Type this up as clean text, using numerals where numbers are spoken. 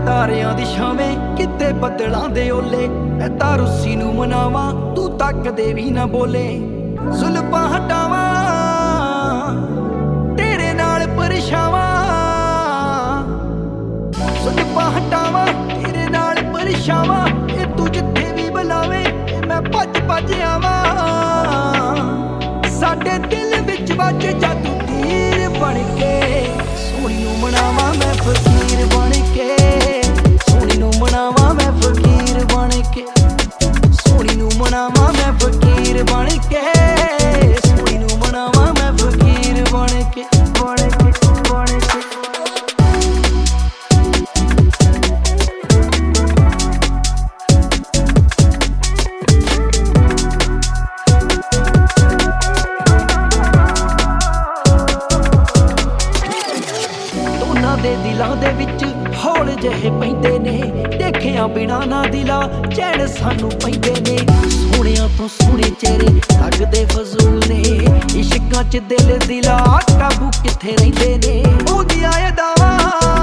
ਤਾਰਿਆਂ ਦੀ ਛਾਵੇਂ ਕਿਤੇ ਬੱਦਲਾਂ ਦੇ ਓਲੇ। ਮੈਂ ਤਾਂ ਰੁੱਸੀ ਨੂੰ ਮਨਾਵਾਂ ਤੂੰ ਤੱਕਦੇ ਵੀ ਨਾ ਬੋਲੇ। ਜ਼ੁਲਫਾਂ ਹਟਾਵਾਂ ਤੇਰੇ ਨਾਲ ਪਰਛਾਵਾਂ, ਜ਼ੁਲਫਾਂ ਹਟਾਵਾਂ ਤੇਰੇ ਨਾਲ ਪਰਛਾਵਾਂ। ਇਹ ਤੂੰ ਜਿੱਥੇ ਵੀ ਬੁਲਾਵੇਂ ਮੈਂ ਭੱਜ ਭੱਜ ਆਵਾਂ। ਸਾਡੇ ਦਿਲ ਵਿੱਚ ਵੱਜ ਜਾ ਤੂੰ ਤੀਰ ਬਣ ਕੇ। ਸੋਹਣੀ ਨੂੰ ਮਨਾਵਾਂ ਮੈਂ ਫਕੀਰ ਬਣ ਕੇ, ਸੋਹਣੀ ਨੂੰ ਮਨਾਵਾਂ ਮੈਂ ਫਕੀਰ ਬਣ ਕੇ, ਸੋਹਣੀ ਨੂੰ ਮਨਾਵਾਂ ਮੈਂ ਫਕੀਰ ਬਣ ਕੇ, ਸੋਹਣੀ ਨੂੰ ਮਨਾਵਾਂ ਮੈਂ ਫਕੀਰ ਬਣ ਕੇ, ਬਣ ਕੇ, ਬਣ ਕੇ। ਦੇ ਦਿਲਾਂ ਦੇ ਵਿੱਚ ਹੌਲ ਜਿਹੇ ਪੈਂਦੇ ਨੇ, ਦੇਖਿਆ ਬਿਨਾ ਨਾ ਦਿਲਾਂ ਚੈਨ ਸਾਨੂੰ ਪੈਂਦੇ ਨੇ। ਸੋਹਣਿਆਂ ਤੋਂ ਸੋਹਣੇ ਚਿਹਰੇ ਲੱਗਦੇ ਫਜ਼ੂਲ ਨੇ, ਇਸ਼ਕਾਂ ਚ ਦਿਲ ਦਿਲਾਂ ਕਾਬੂ ਕਿੱਥੇ ਰਹਿੰਦੇ ਨੇ। ਉਹਦੀਆਂ ਅਦਾਵਾਂ